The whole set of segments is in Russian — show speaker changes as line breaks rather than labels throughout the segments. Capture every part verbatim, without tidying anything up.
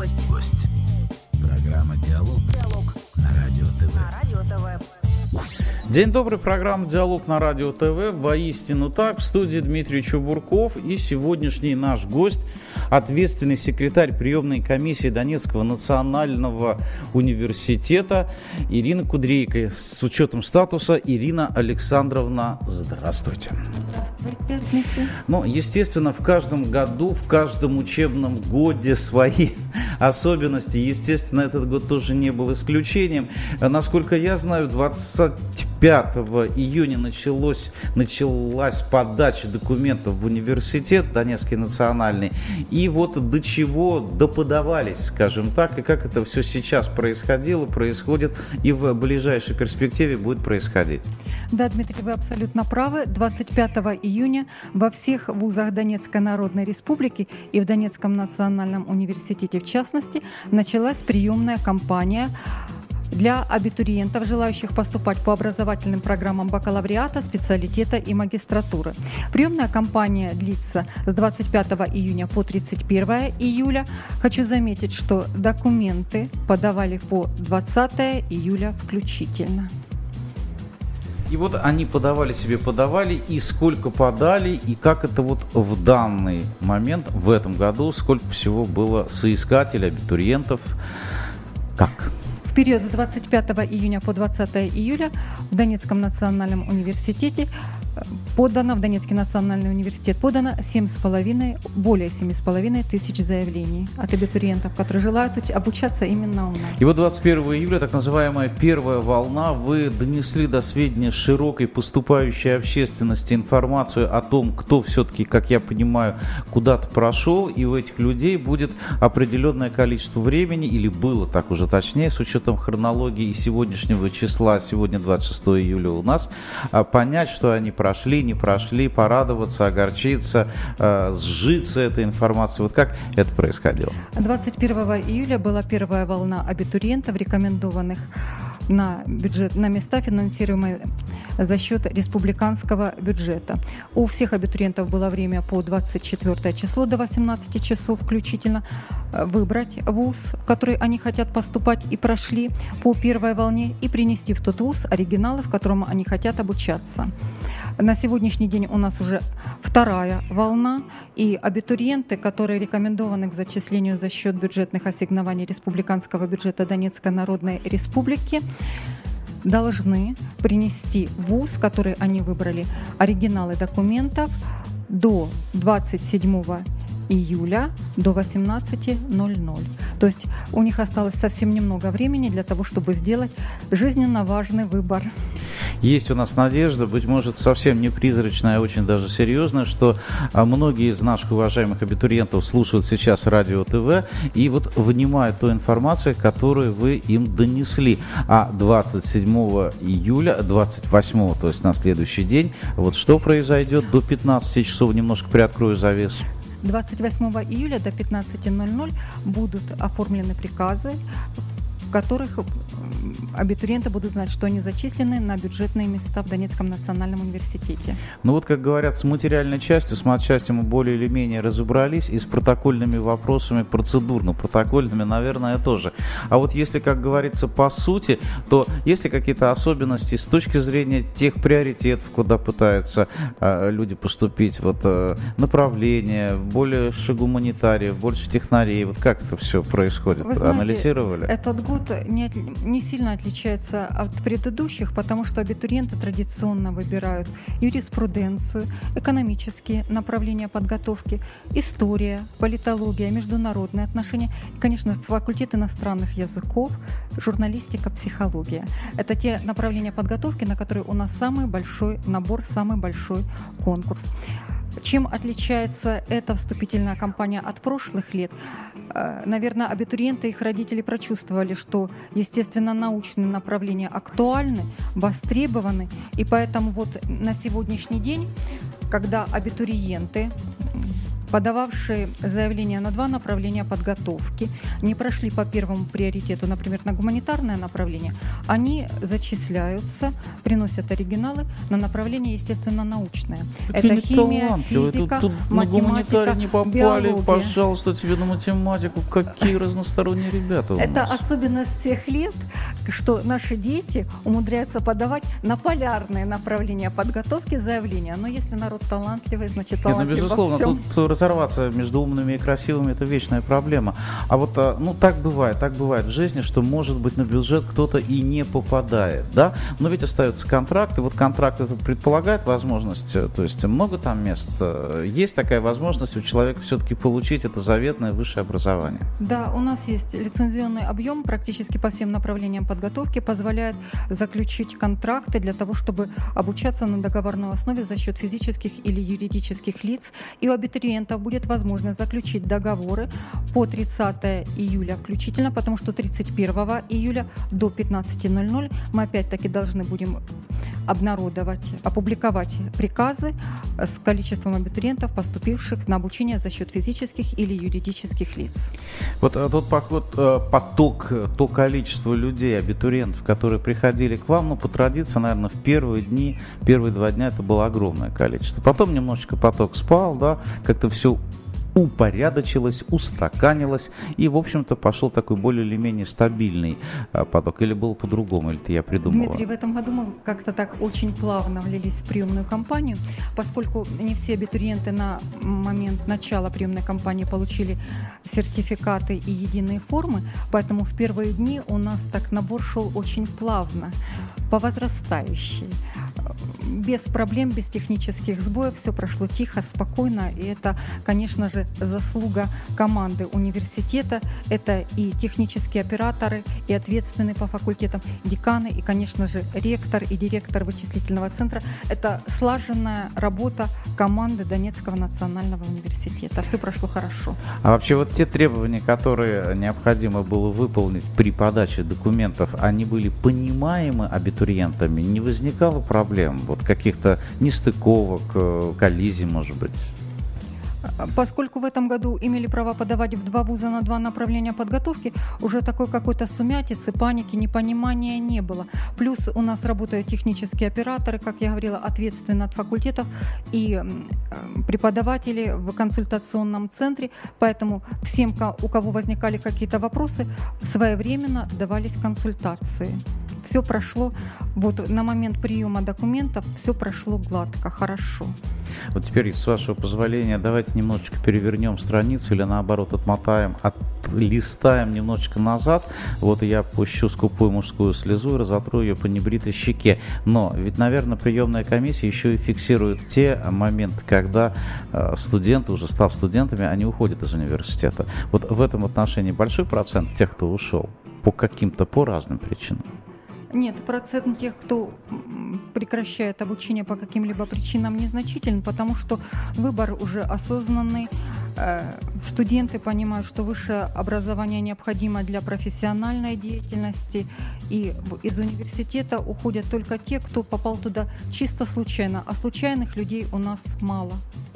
Гость.
Гость. Программа «Диалог».
Диалог.
На Радио ТВ.
На Радио ТВ.
День добрый, программа «Диалог» на Радио ТВ. Воистину так, в студии Дмитрий Чубурков. И сегодняшний наш гость, ответственный секретарь приемной комиссии Донецкого национального университета Ирина Кудрейко. С учетом статуса Ирина Александровна, здравствуйте.
Здравствуйте, Дмитрий.
Ну, естественно, в каждом году, в каждом учебном годе свои особенности. Естественно, этот год тоже не был исключением. Насколько я знаю, двадцать пятого июня началось, началась подача документов в университет Донецкий национальный. И вот до чего доподавались, скажем так, и как это все сейчас происходило, происходит и в ближайшей перспективе будет происходить.
Да, Дмитрий, вы абсолютно правы. двадцать пятого июня во всех вузах Донецкой Народной Республики и в Донецком национальном университете в частности началась приемная кампания для абитуриентов, желающих поступать по образовательным программам бакалавриата, специалитета и магистратуры. Приемная кампания длится с двадцать пятого июня по тридцать первого июля. Хочу заметить, что документы подавали по двадцатого июля включительно.
И вот они подавали себе, подавали, и сколько подали, и как это вот в данный момент, в этом году, сколько всего было соискателей, абитуриентов, как?
В период с двадцать пятого июня по двадцатого июля в Донецком национальном университете подано, в Донецкий национальный университет подано семь с половиной, более семь с половиной тысяч заявлений от абитуриентов, которые желают обучаться именно у нас.
И вот двадцать первого июля, так называемая первая волна, вы донесли до сведения широкой поступающей общественности информацию о том, кто все-таки, как я понимаю, куда-то прошел, и у этих людей будет определенное количество времени, или было так уже точнее, с учетом хронологии и сегодняшнего числа, сегодня двадцать шестого июля у нас, понять, что они прошли, не прошли, порадоваться, огорчиться, э, сжиться этой информацией. Вот как это происходило?
двадцать первого июля была первая волна абитуриентов, рекомендованных на, бюджет, на места, финансируемые за счет республиканского бюджета. У всех абитуриентов было время по двадцать четвёртое число до восемнадцати часов включительно выбрать вуз, в который они хотят поступать и прошли по первой волне, и принести в тот вуз оригиналы, в котором они хотят обучаться. На сегодняшний день у нас уже вторая волна, и абитуриенты, которые рекомендованы к зачислению за счет бюджетных ассигнований республиканского бюджета Донецкой Народной Республики, должны принести в вуз, который они выбрали, оригиналы документов до двадцать седьмого июля до восемнадцати ноль-ноль. То есть у них осталось совсем немного времени для того, чтобы сделать жизненно важный выбор.
Есть у нас надежда, быть может, совсем не призрачная, а очень даже серьезная, что многие из наших уважаемых абитуриентов слушают сейчас Радио ТВ и вот внимают ту информацию, которую вы им донесли. А двадцать седьмого июля, двадцать восьмого, то есть на следующий день, вот что произойдет до пятнадцати часов, немножко приоткрою завесу.
двадцать восьмого июля до пятнадцати ноль-ноль будут оформлены приказы, в которых абитуриенты будут знать, что они зачислены на бюджетные места в Донецком национальном университете.
Ну вот, как говорят, с материальной частью, с матчастью мы более или менее разобрались, и с протокольными вопросами, процедурно-протокольными, наверное, тоже. А вот если, как говорится, по сути, то есть ли какие-то особенности с точки зрения тех приоритетов, куда пытаются э, люди поступить, вот э, направления, больше гуманитариев, больше технарей, вот как это все происходит?
Вы знаете,
анализировали?
Этот год не, не сильно отличается от предыдущих, потому что абитуриенты традиционно выбирают юриспруденцию, экономические направления подготовки, история, политология, международные отношения и, конечно, факультет иностранных языков, журналистика, психология. Это те направления подготовки, на которые у нас самый большой набор, самый большой конкурс. Чем отличается эта вступительная кампания от прошлых лет? Наверное, абитуриенты и их родители прочувствовали, что, естественно, научные направления актуальны, востребованы, и поэтому вот на сегодняшний день, когда абитуриенты подававшие заявления на два направления подготовки, не прошли по первому приоритету, например, на гуманитарное направление, они зачисляются, приносят оригиналы на направление естественно-научное.
Какие
Это химия,
талантливые.
физика,
Тут, тут на гуманитарий не попали,
биология.
Пожалуйста, тебе на математику. Какие разносторонние ребята у
Это
нас.
особенность всех лет, что наши дети умудряются подавать на полярные направления подготовки заявления. Но если народ талантливый, значит
Нет, ну,
талантлив во
безусловно,
всем.
тут разорваться между умными и красивыми — это вечная проблема. А вот, а, ну, так бывает, так бывает в жизни, что, может быть, на бюджет кто-то и не попадает, да? Но ведь остаются контракты. Вот контракт этот предполагает возможность, то есть много там мест. Есть такая возможность у человека все-таки получить это заветное высшее образование?
Да, у нас есть лицензионный объем практически по всем направлениям подготовки, позволяет заключить контракты для того, чтобы обучаться на договорной основе за счет физических или юридических лиц. И у абитуриентов будет возможность заключить договоры по тридцатого июля включительно, потому что тридцать первого июля до пятнадцати ноль-ноль мы опять-таки должны будем обнародовать, опубликовать приказы с количеством абитуриентов, поступивших на обучение за счет физических или юридических лиц.
Вот а, тот поход, а, поток, то количество людей, абитуриентов, которые приходили к вам, ну, по традиции, наверное, в первые дни, первые два дня это было огромное количество. Потом немножечко поток спал, да, как-то все упорядочилось, устаканилось, и, в общем-то, пошел такой более или менее стабильный а, поток. Или было по-другому, или это я придумала?
Дмитрий, в этом году мы как-то так очень плавно влились в приемную кампанию, поскольку не все абитуриенты на момент начала приемной кампании получили сертификаты и единые формы, поэтому в первые дни у нас так набор шел очень плавно, по возрастающей. Без проблем, без технических сбоев, все прошло тихо, спокойно, и это, конечно же, заслуга команды университета, это и технические операторы, и ответственные по факультетам деканы, и, конечно же, ректор и директор вычислительного центра. Это слаженная работа команды Донецкого национального университета. Все прошло хорошо.
А вообще вот те требования, которые необходимо было выполнить при подаче документов, они были понимаемы абитуриентами? Не возникало проблем? Вот каких-то нестыковок, коллизий, может быть?
Поскольку в этом году имели право подавать в два вуза на два направления подготовки, уже такой какой-то сумятицы, паники, непонимания не было. Плюс у нас работают технические операторы, как я говорила, ответственны от факультетов, и преподаватели в консультационном центре, поэтому всем, у кого возникали какие-то вопросы, своевременно давались консультации. Все прошло, вот на момент приема документов, все прошло гладко, хорошо.
Вот теперь, с вашего позволения, давайте немножечко перевернем страницу или наоборот отмотаем, отлистаем немножечко назад. Вот я пущу скупую мужскую слезу и разотру ее по небритой щеке. Но ведь, наверное, приемная комиссия еще и фиксирует те моменты, когда э, студенты, уже став студентами, они уходят из университета. Вот в этом отношении большой процент тех, кто ушел по каким-то, по разным причинам?
Нет, процент тех, кто прекращает обучение по каким-либо причинам, незначителен, потому что выбор уже осознанный. Студенты понимают, что высшее образование необходимо для профессиональной деятельности, и из университета уходят только те, кто попал туда чисто случайно, а случайных людей у нас мало.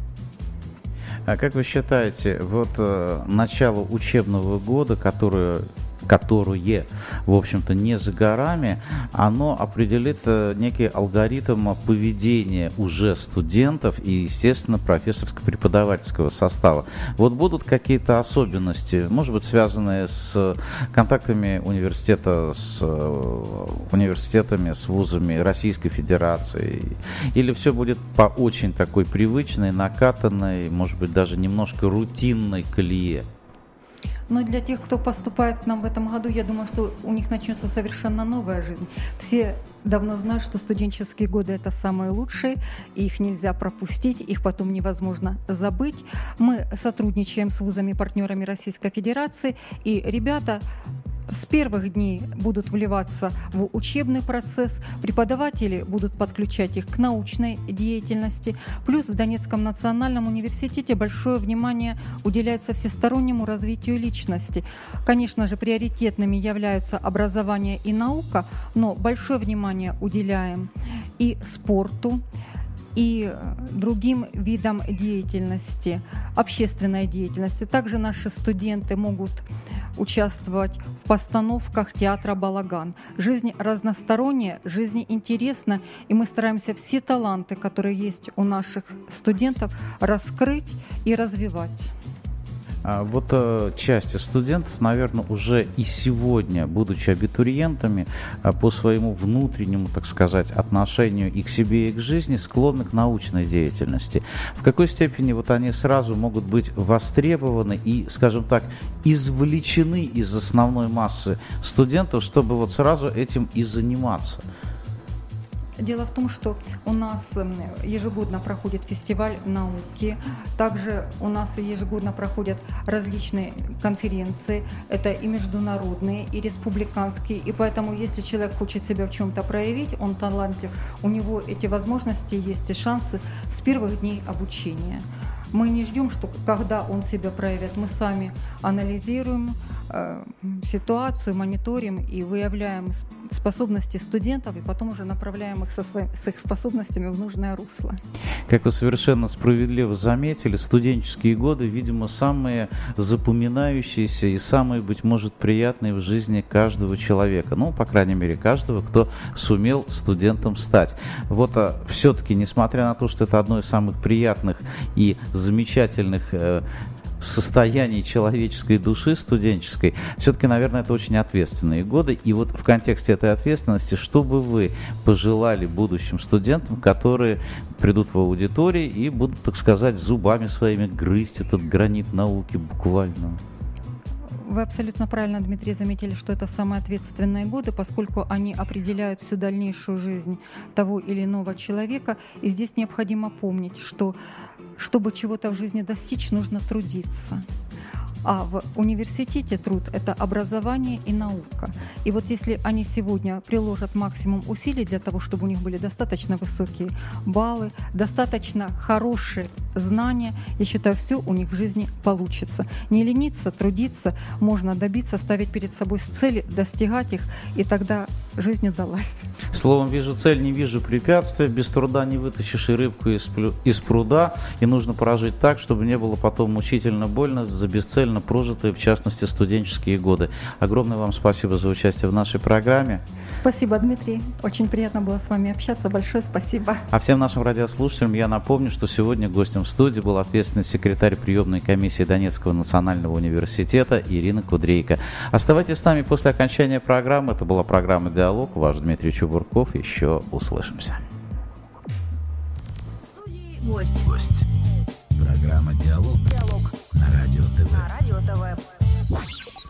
А как вы считаете, вот э, начало учебного года, которое которое, в общем-то, не за горами, оно определит некий алгоритм поведения уже студентов и, естественно, профессорско-преподавательского состава. Вот будут какие-то особенности, может быть, связанные с контактами университета с университетами, с вузами Российской Федерации? Или все будет по очень такой привычной, накатанной, может быть, даже немножко рутинной колее?
Но для тех, кто поступает к нам в этом году, я думаю, что у них начнется совершенно новая жизнь. Все давно знают, что студенческие годы – это самые лучшие, и их нельзя пропустить, их потом невозможно забыть. Мы сотрудничаем с вузами-партнерами Российской Федерации, и ребята с первых дней будут вливаться в учебный процесс, преподаватели будут подключать их к научной деятельности. Плюс в Донецком национальном университете большое внимание уделяется всестороннему развитию личности. Конечно же, приоритетными являются образование и наука, но большое внимание уделяем и спорту, и другим видам деятельности, общественной деятельности. Также наши студенты могут участвовать в постановках театра «Балаган». Жизнь разносторонняя, жизнь интересна, и мы стараемся все таланты, которые есть у наших студентов, раскрыть и развивать.
А вот э, часть студентов, наверное, уже и сегодня, будучи абитуриентами, э, по своему внутреннему, так сказать, отношению и к себе, и к жизни, склонны к научной деятельности. В какой степени вот они сразу могут быть востребованы и, скажем так, извлечены из основной массы студентов, чтобы вот сразу этим и заниматься?
Дело в том, что у нас ежегодно проходит фестиваль науки, также у нас ежегодно проходят различные конференции, это и международные, и республиканские, и поэтому, если человек хочет себя в чем-то проявить, он талантлив, у него эти возможности есть и шансы с первых дней обучения. Мы не ждем, что когда он себя проявит, мы сами анализируем э, ситуацию, мониторим и выявляем способности студентов, и потом уже направляем их со своим, с их способностями в нужное русло.
Как вы совершенно справедливо заметили, студенческие годы, видимо, самые запоминающиеся и самые, быть может, приятные в жизни каждого человека. Ну, по крайней мере, каждого, кто сумел студентом стать. Вот а, все-таки, несмотря на то, что это одно из самых приятных и замечательных э, состоянии человеческой души студенческой, все-таки, наверное, это очень ответственные годы. И вот в контексте этой ответственности, что бы вы пожелали будущим студентам, которые придут в аудитории и будут, так сказать, зубами своими грызть этот гранит науки буквально?
Вы абсолютно правильно, Дмитрий, заметили, что это самые ответственные годы, поскольку они определяют всю дальнейшую жизнь того или иного человека. И здесь необходимо помнить, что чтобы чего-то в жизни достичь, нужно трудиться. А в университете труд – это образование и наука. И вот если они сегодня приложат максимум усилий для того, чтобы у них были достаточно высокие баллы, достаточно хорошие знания, я считаю, все у них в жизни получится. Не лениться, трудиться, можно добиться, ставить перед собой цели, достигать их, и тогда жизнь удалась.
Словом, вижу цель, не вижу препятствия, без труда не вытащишь и рыбку из, из пруда, и нужно прожить так, чтобы не было потом мучительно больно за бесцельно прожитые, в частности, студенческие годы. Огромное вам спасибо за участие в нашей программе.
Спасибо, Дмитрий. Очень приятно было с вами общаться. Большое спасибо.
А всем нашим радиослушателям я напомню, что сегодня гостем в студии был ответственный секретарь приемной комиссии Донецкого национального университета Ирина Кудрейко. Оставайтесь с нами после окончания программы. Это была программа «Диалог». Ваш Дмитрий Чубурков. Еще услышимся.
В студии гость.
Гость. Программа «Диалог».
Диалог.
На Радио ТВ.
На Радио ТВ.